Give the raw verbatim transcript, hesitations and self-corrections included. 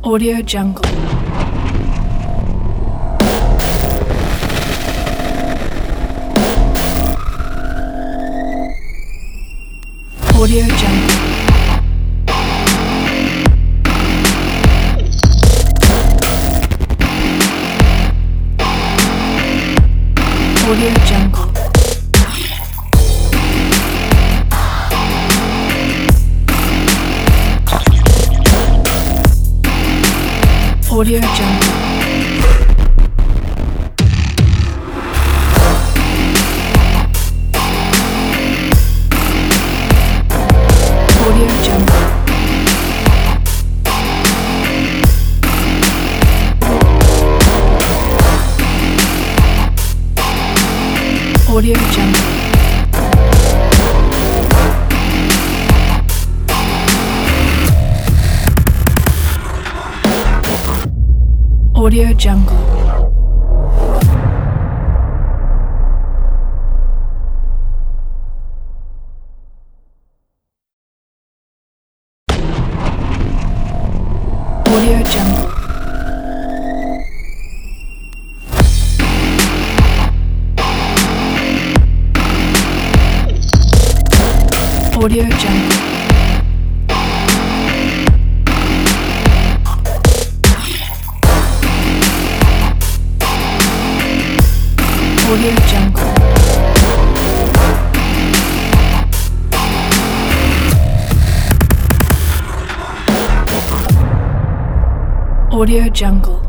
Audio Jungle. Audio Jungle. Audio Jungle. Audio Jungle. Audio Jungle. Audio Jungle. Audio Jungle. Audio Jungle. Audio Jungle. Audio Jungle. Audio Jungle.